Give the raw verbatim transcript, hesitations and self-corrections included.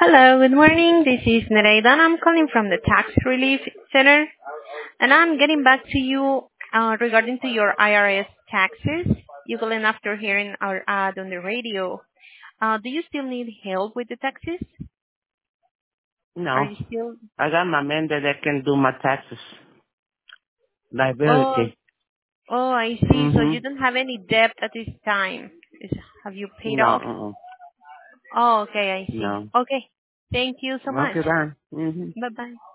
Hello, good morning. This is Nereida, and I'm calling from the Tax Relief Center, and I'm getting back to you uh, regarding to your I R S taxes. You calling after hearing our ad on the radio. Uh, do you still need help with the taxes? Are No, you still? I got my man that that can do my taxes. Oh, Liability. oh, I see. So you Mhm. don't have any debt at this time. Is, have you paid No, off? uh-uh. Oh, okay, I see. No. Okay. Thank you so much. Okay, bye. Mhm. Bye bye.